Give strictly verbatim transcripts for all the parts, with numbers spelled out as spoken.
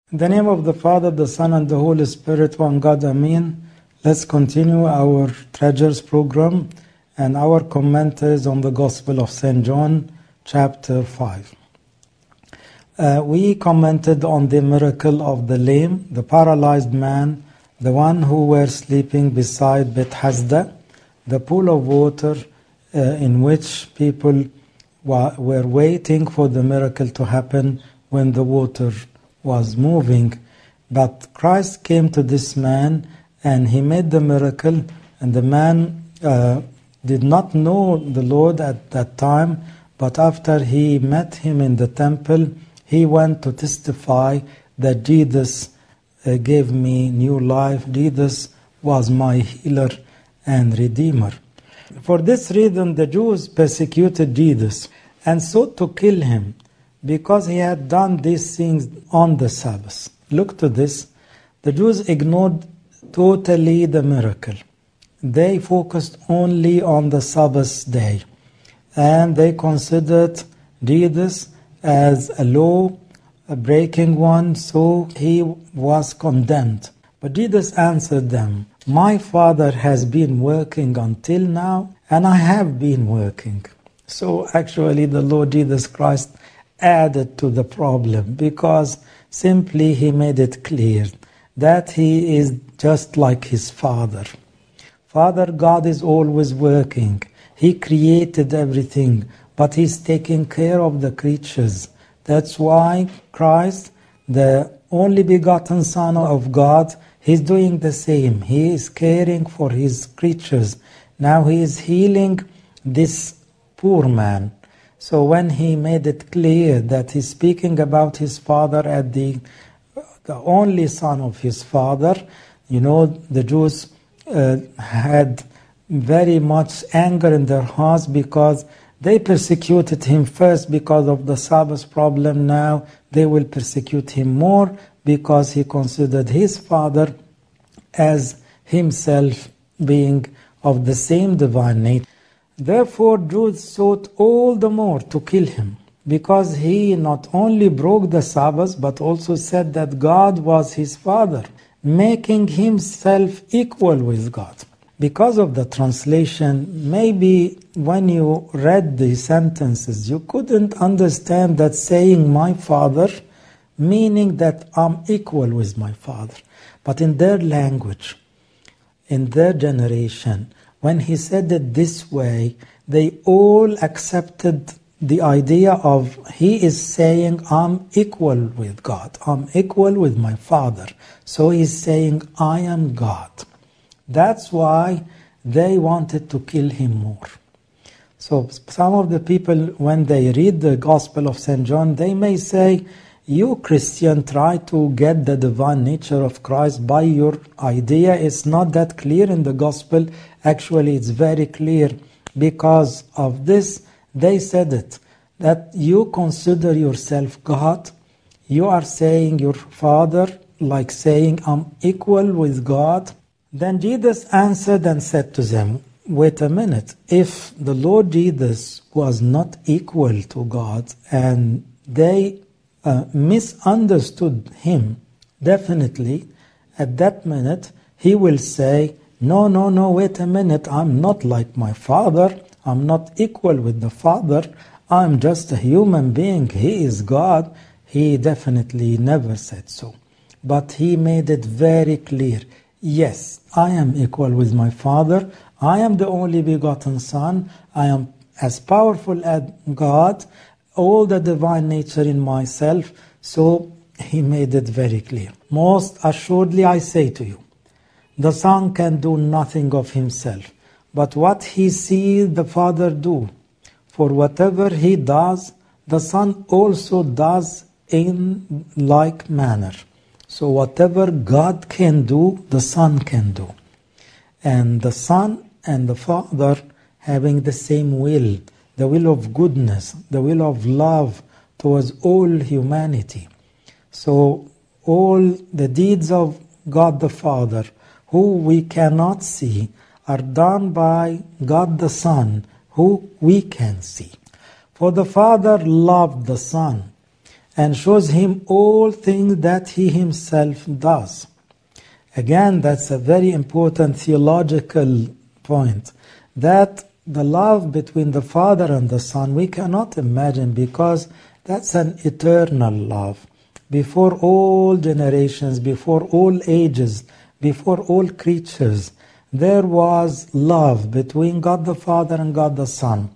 In the name of the Father, the Son, and the Holy Spirit, one God, Amen. Let's continue our Treasures program and our commentaries on the Gospel of Saint John, chapter five. Uh, we commented on the miracle of the lame, the paralyzed man, the one who were sleeping beside Bethesda, the pool of water uh, in which people wa- were waiting for the miracle to happen when the water was moving. But Christ came to this man and he made the miracle, and the man uh, did not know the Lord at that time, but after he met him in the temple, he went to testify that Jesus uh, gave me new life. Jesus was my healer and redeemer. For this reason, the Jews persecuted Jesus and sought to kill him, because he had done these things on the Sabbath. Look to this. The Jews ignored totally the miracle. They focused only on the Sabbath day, and they considered Jesus as a law-breaking one, so he was condemned. But Jesus answered them, "My Father has been working until now, and I have been working." So actually the Lord Jesus Christ added to the problem, because simply he made it clear that he is just like his Father. Father God is always working. He created everything, but he's taking care of the creatures. That's why Christ, the only begotten Son of God, he's doing the same. He is caring for his creatures. Now he is healing this poor man. So when he made it clear that he's speaking about his Father as the, the only Son of his Father, you know, the Jews uh, had very much anger in their hearts, because they persecuted him first because of the Sabbath problem. Now they will persecute him more because he considered his Father as himself being of the same divine nature. Therefore, Jews sought all the more to kill him, because he not only broke the Sabbath, but also said that God was his Father, making himself equal with God. Because of the translation, maybe when you read the sentences, you couldn't understand that saying "my Father" meaning that I'm equal with my Father. But in their language, in their generation, when he said it this way, they all accepted the idea of he is saying, I'm equal with God. I'm equal with my Father. So he's saying, I am God. That's why they wanted to kill him more. So some of the people, when they read the Gospel of Saint John, they may say, you Christian try to get the divine nature of Christ by your idea. It's not that clear in the Gospel. Actually, it's very clear. Because of this, they said it, that you consider yourself God. You are saying your Father, like saying, I'm equal with God. Then Jesus answered and said to them, wait a minute. If the Lord Jesus was not equal to God and they uh, misunderstood him, definitely at that minute he will say, no, no, no, wait a minute, I'm not like my Father, I'm not equal with the Father, I'm just a human being, he is God. He definitely never said so. But he made it very clear, yes, I am equal with my Father, I am the only begotten Son, I am as powerful as God, all the divine nature in myself, so he made it very clear. Most assuredly I say to you, the Son can do nothing of himself, but what he sees the Father do. For whatever he does, the Son also does in like manner. So whatever God can do, the Son can do. And the Son and the Father having the same will, the will of goodness, the will of love towards all humanity. So all the deeds of God the Father, who we cannot see, are done by God the Son, who we can see. For the Father loved the Son and shows him all things that he himself does. Again, that's a very important theological point, that the love between the Father and the Son we cannot imagine, because that's an eternal love. Before all generations, before all ages, before all creatures, there was love between God the Father and God the Son.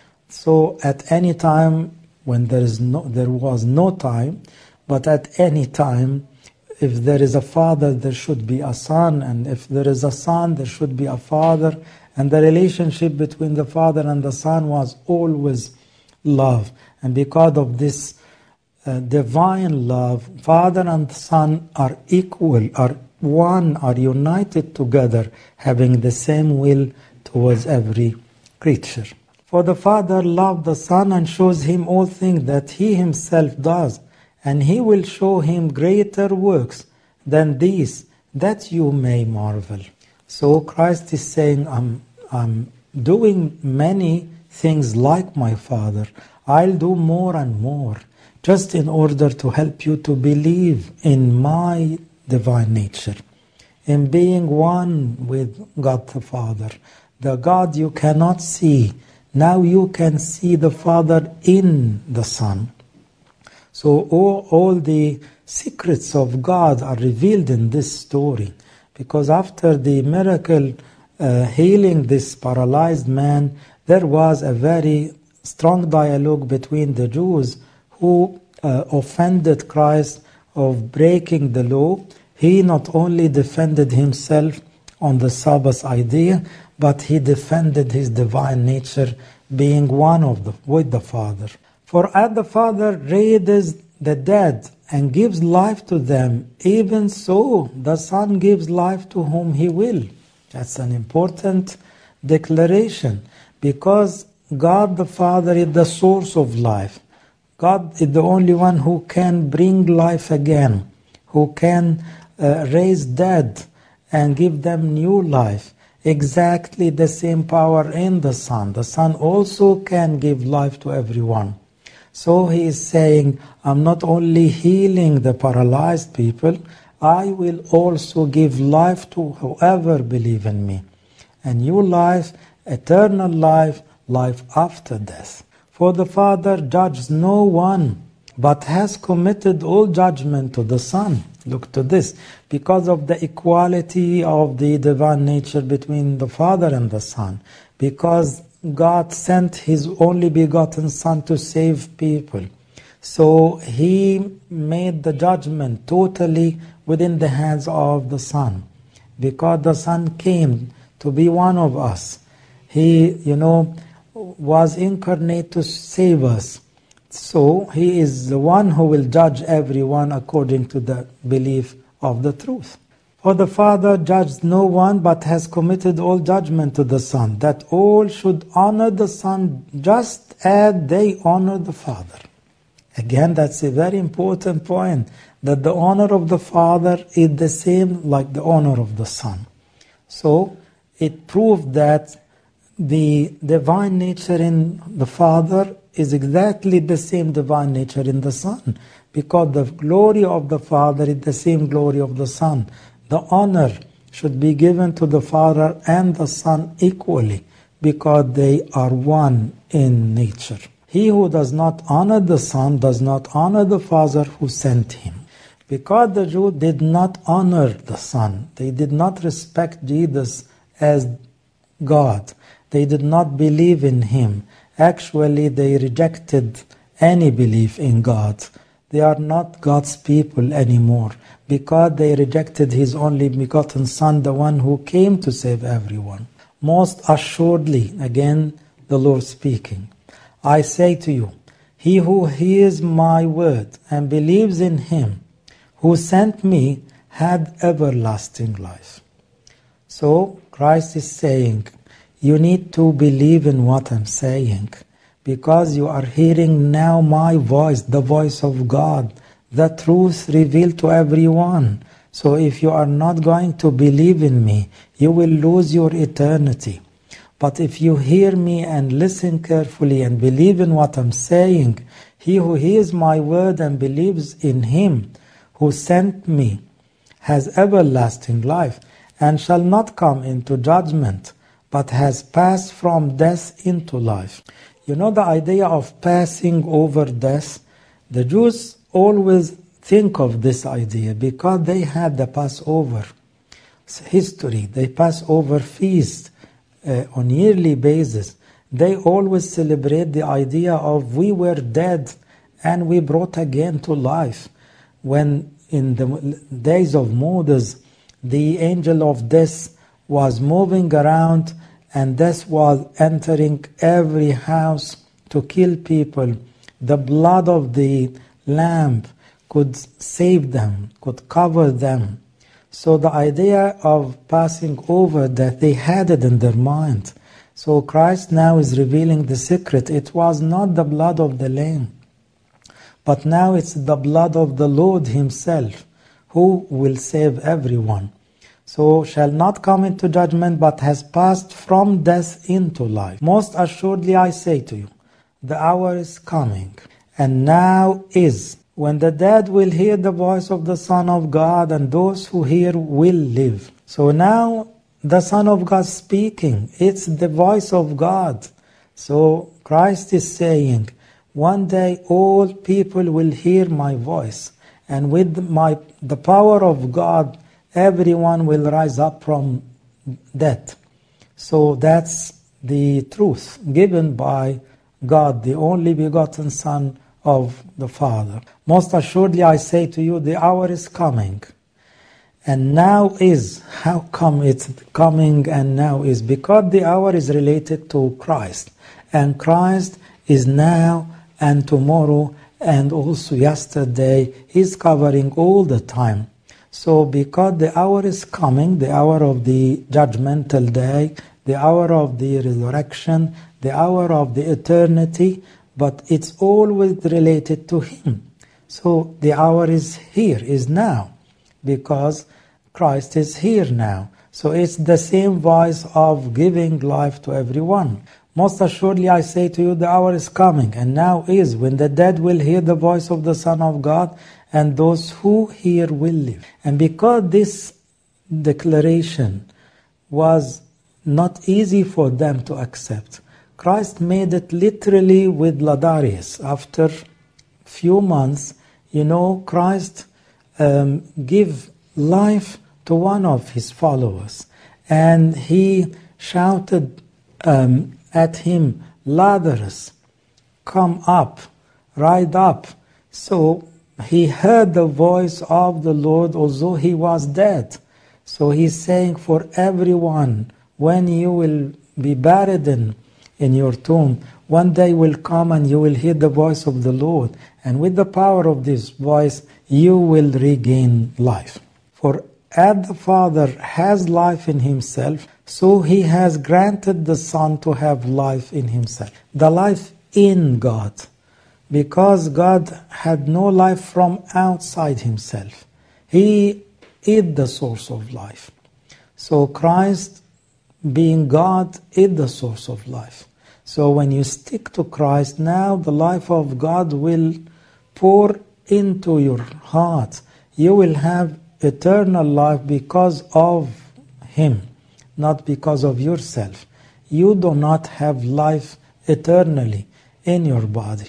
So at any time, when there is no, there was no time, but at any time, if there is a father, there should be a son, and if there is a son, there should be a father, and the relationship between the Father and the Son was always love. And because of this uh, divine love, Father and Son are equal, are one, are united together, having the same will towards every creature. For the Father loved the Son and shows him all things that he himself does, and he will show him greater works than these, that you may marvel. So Christ is saying, I'm, I'm doing many things like my Father. I'll do more and more, just in order to help you to believe in my divine nature, in being one with God the Father. The God you cannot see, now you can see the Father in the Son. So all, all the secrets of God are revealed in this story, because after the miracle uh, healing this paralyzed man, there was a very strong dialogue between the Jews who uh, offended Christ of breaking the law. He not only defended himself on the Sabbath idea, but he defended his divine nature, being one of the, with the Father. For as the Father raises the dead and gives life to them, even so the Son gives life to whom he will. That's an important declaration, because God the Father is the source of life. God is the only one who can bring life again, who can uh, raise dead and give them new life. Exactly the same power in the Son. The Son also can give life to everyone. So he is saying, I'm not only healing the paralyzed people, I will also give life to whoever believes in me. A new life, eternal life, life after death. For the Father judges no one, but has committed all judgment to the Son. Look to this. Because of the equality of the divine nature between the Father and the Son. Because God sent His only begotten Son to save people. So He made the judgment totally within the hands of the Son. Because the Son came to be one of us. He, you know, was incarnate to save us. So He is the one who will judge everyone according to the belief of the truth. For the Father judged no one, but has committed all judgment to the Son, that all should honor the Son just as they honor the Father. Again, that's a very important point, that the honor of the Father is the same like the honor of the Son. So it proved that the divine nature in the Father is exactly the same divine nature in the Son, because the glory of the Father is the same glory of the Son. The honor should be given to the Father and the Son equally, because they are one in nature. He who does not honor the Son does not honor the Father who sent him. Because the Jews did not honor the Son, they did not respect Jesus as God, they did not believe in Him. Actually, they rejected any belief in God. They are not God's people anymore, because they rejected His only begotten Son, the one who came to save everyone. Most assuredly, again, the Lord speaking, I say to you, he who hears my word and believes in Him who sent me had everlasting life. So Christ is saying, you need to believe in what I'm saying, because you are hearing now my voice, the voice of God, the truth revealed to everyone. So if you are not going to believe in me, you will lose your eternity. But if you hear me and listen carefully and believe in what I'm saying, He who hears my word and believes in him who sent me has everlasting life, and shall not come into judgment, but has passed from death into life. You know the idea of passing over death? The Jews always think of this idea because they had the Passover history. They Passover feast uh, on yearly basis. They always celebrate the idea of we were dead and we brought again to life. When in the days of Moses, the angel of death was moving around and death was entering every house to kill people. The blood of the lamb could save them, could cover them. So the idea of passing over death, they had it in their mind. So Christ now is revealing the secret. It was not the blood of the lamb, but now it's the blood of the Lord himself who will save everyone. So shall not come into judgment, but has passed from death into life. Most assuredly I say to you, the hour is coming, and now is, when the dead will hear the voice of the Son of God, and those who hear will live. So now the Son of God speaking, it's the voice of God. So Christ is saying, one day all people will hear my voice, and with my the power of God, everyone will rise up from death. So that's the truth given by God, the only begotten Son of the Father. Most assuredly I say to you, the hour is coming, and now is. How come it's coming and now is? Because the hour is related to Christ, and Christ is now and tomorrow and also yesterday. He's covering all the time. So because the hour is coming, the hour of the judgmental day, the hour of the resurrection, the hour of the eternity, but it's always related to him. So the hour is here, is now, because Christ is here now. So it's the same voice of giving life to everyone. Most assuredly I say to you, the hour is coming, and now is, when the dead will hear the voice of the Son of God, and those who hear will live. And because this declaration was not easy for them to accept, Christ made it literally with Ladarius. After few months, you know, Christ um, gave life to one of his followers, and he shouted um, at him, Lazarus, come up, ride up. So he heard the voice of the Lord, although he was dead. So he's saying for everyone, when you will be buried in, in your tomb, one day will come and you will hear the voice of the Lord. And with the power of this voice, you will regain life. For as the Father has life in himself, so he has granted the Son to have life in himself. The life in God. Because God had no life from outside himself. He is the source of life. So Christ, being God, is the source of life. So when you stick to Christ, now the life of God will pour into your heart. You will have eternal life because of him, not because of yourself. You do not have life eternally in your body,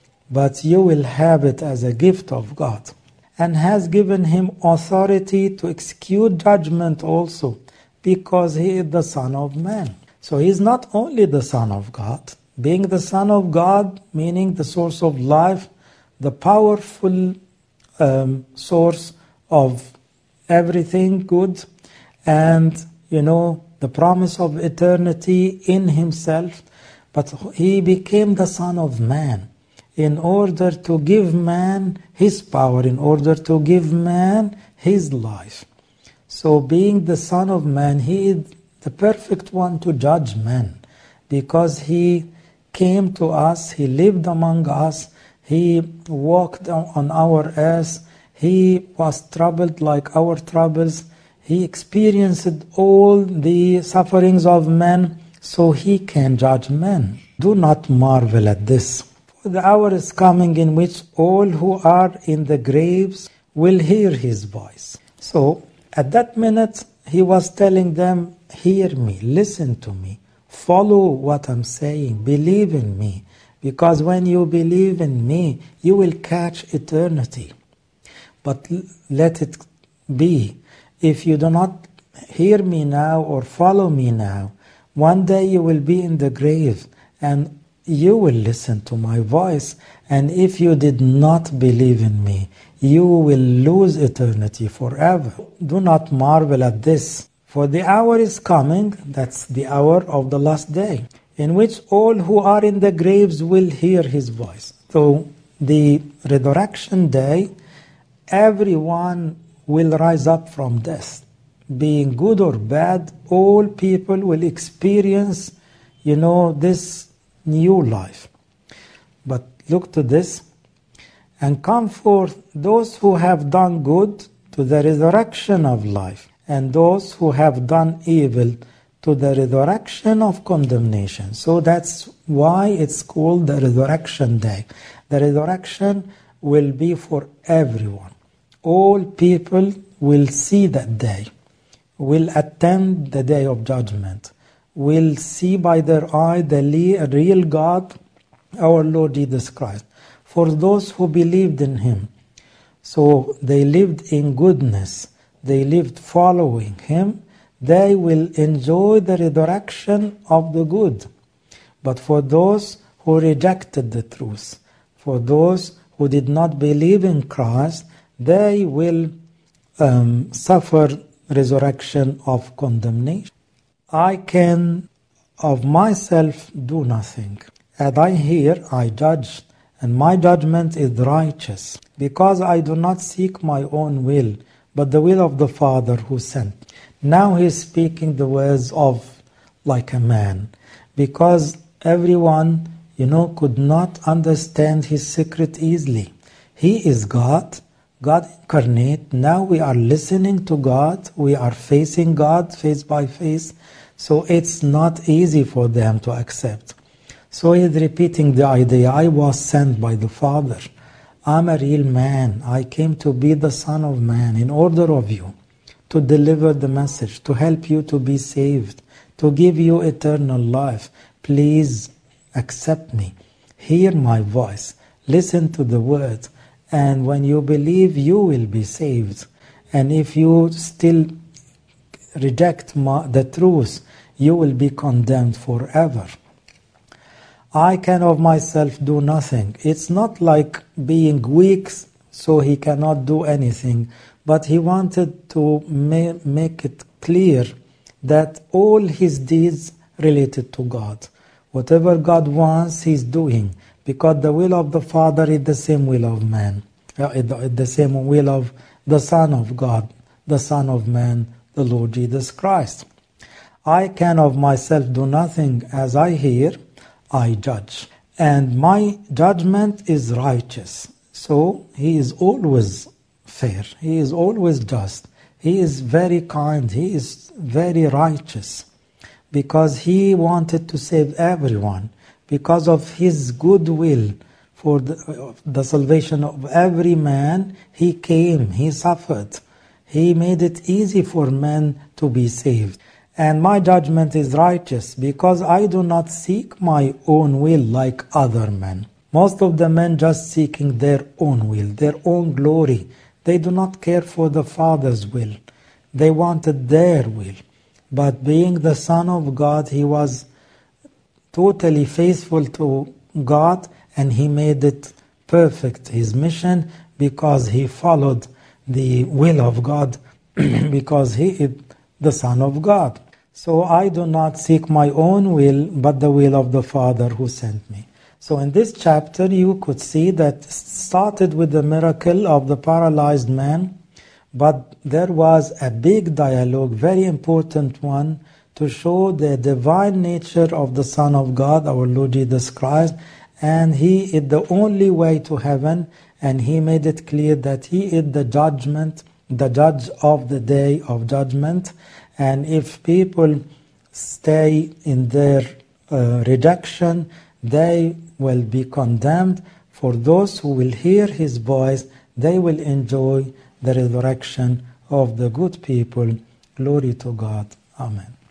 but you will have it as a gift of God, and has given him authority to execute judgment also, because he is the Son of Man. So he is not only the Son of God, being the Son of God, meaning the source of life, the powerful um, source of everything good, and, you know, the promise of eternity in himself, but he became the Son of Man in order to give man his power, in order to give man his life. So being the Son of Man, he is the perfect one to judge man, because he came to us, he lived among us, he walked on our earth, he was troubled like our troubles, he experienced all the sufferings of men, so he can judge men. Do not marvel at this. the hour is coming in which all who are in the graves will hear his voice. So at that minute, he was telling them, hear me, listen to me, follow what I'm saying, believe in me, because when you believe in me, you will catch eternity. But let it be, if you do not hear me now or follow me now, one day you will be in the grave and you will listen to my voice, and if you did not believe in me, you will lose eternity forever. Do not marvel at this, for the hour is coming, that's the hour of the last day, in which all who are in the graves will hear his voice. So the resurrection day, everyone will rise up from death. Being good or bad, all people will experience, you know, this new life. But look to this, and come forth those who have done good to the resurrection of life, and those who have done evil to the resurrection of condemnation. So that's why it's called the resurrection day. The resurrection will be for everyone. All people will see that day, will attend the day of judgment, will see by their eye the real God, our Lord Jesus Christ, for those who believed in him. So they lived in goodness, they lived following him, they will enjoy the resurrection of the good. But for those who rejected the truth, for those who did not believe in Christ, they will um, suffer resurrection of condemnation. I can of myself do nothing. As I hear, I judge, and my judgment is righteous, because I do not seek my own will, but the will of the Father who sent. Now he is speaking the words of like a man, because everyone, you know, could not understand his secret easily. He is God, God incarnate. Now we are listening to God, we are facing God face by face, so it's not easy for them to accept. So he is repeating the idea, I was sent by the Father. I'm a real man. I came to be the Son of Man in order of you, to deliver the message, to help you to be saved, to give you eternal life. Please accept me. Hear my voice. Listen to the word. And when you believe, you will be saved. And if you still reject my, the truth, you will be condemned forever. I can of myself do nothing. It's not like being weak, so he cannot do anything. But he wanted to ma- make it clear that all his deeds related to God. Whatever God wants, he's doing. Because the will of the Father is the same will of man. Uh, the same will of the Son of God, the Son of Man, the Lord Jesus Christ. I can of myself do nothing. As I hear, I judge. And my judgment is righteous. So he is always fair. He is always just. He is very kind. He is very righteous. Because he wanted to save everyone. Because of his goodwill for the, the salvation of every man, he came, he suffered. He made it easy for men to be saved. And my judgment is righteous, because I do not seek my own will like other men. Most of the men just seeking their own will, their own glory. They do not care for the Father's will. They wanted their will. But being the Son of God, he was totally faithful to God, and he made it perfect, his mission, because he followed the will of God, because he is the Son of God. So I do not seek my own will, but the will of the Father who sent me. So in this chapter you could see that it started with the miracle of the paralyzed man, but there was a big dialogue, very important one, to show the divine nature of the Son of God, our Lord Jesus Christ, and he is the only way to heaven, and he made it clear that he is the judgment, the judge of the day of judgment. And if people stay in their uh, rejection, they will be condemned. For those who will hear his voice, they will enjoy the resurrection of the good people. Glory to God. Amen.